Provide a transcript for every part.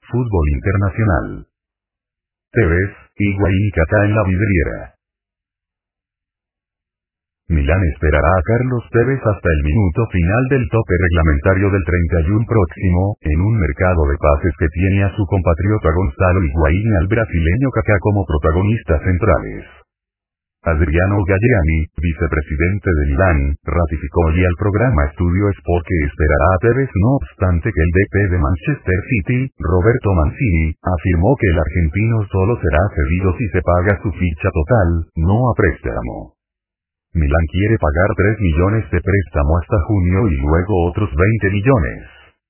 Fútbol internacional. Tevez, Higuaín y Kaká en la vidriera. Milán esperará a Carlos Tevez hasta el minuto final del tope reglamentario del 31 próximo, en un mercado de pases que tiene a su compatriota Gonzalo Higuaín y al brasileño Kaká como protagonistas centrales. Adriano Galliani, vicepresidente de Milán, ratificó hoy al programa Studio Sport que esperará a Tevez no obstante que el DT de Manchester City, Roberto Mancini, afirmó que el argentino solo será cedido si se paga su ficha total, no a préstamo. Milán quiere pagar 3 millones de préstamo hasta junio y luego otros 20 millones.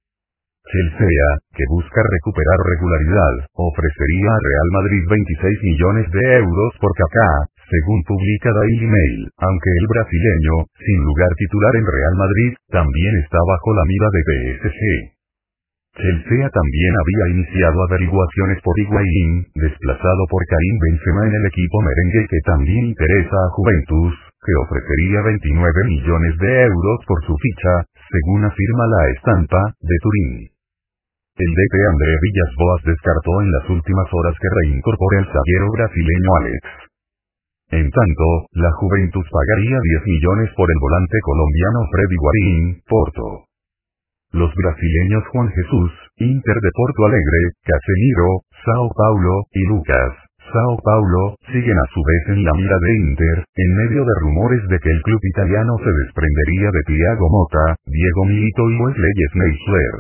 Chelsea, que busca recuperar regularidad, ofrecería a Real Madrid 26 millones de euros por Kaká, según publica Daily Mail, aunque el brasileño, sin lugar titular en Real Madrid, también está bajo la mira de PSG. Chelsea también había iniciado averiguaciones por Higuaín, desplazado por Karim Benzema en el equipo merengue que también interesa a Juventus, que ofrecería 29 millones de euros por su ficha, según afirma la Estampa, de Turín. El DT André Villas-Boas descartó en las últimas horas que reincorpore al zaguero brasileño Alex. En tanto, la Juventus pagaría 10 millones por el volante colombiano Freddy Guarín, Porto. Los brasileños Juan Jesús, Inter de Porto Alegre, Casemiro, Sao Paulo, y Lucas, Sao Paulo, siguen a su vez en la mira de Inter, en medio de rumores de que el club italiano se desprendería de Thiago Motta, Diego Milito y Wesley Sneijder.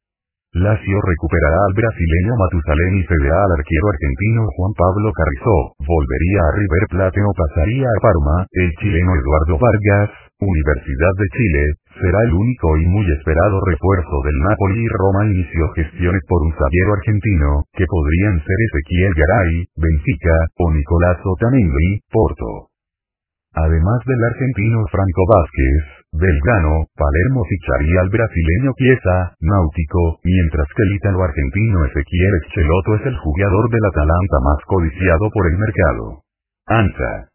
Lazio recuperará al brasileño Matusalén y cederá al arquero argentino Juan Pablo Carrizo, volvería a River Plate o pasaría a Parma, el chileno Eduardo Vargas, Universidad de Chile, será el único y muy esperado refuerzo del Napoli y Roma inició gestiones por un zaguero argentino, que podrían ser Ezequiel Garay, Benfica, o Nicolás Otamendi, Porto. Además del argentino Franco Vázquez, Belgrano, Palermo ficharía al brasileño Chiesa, Náutico, mientras que el ítalo-argentino Ezequiel Schelotto es el jugador del Atalanta más codiciado por el mercado. ANSA.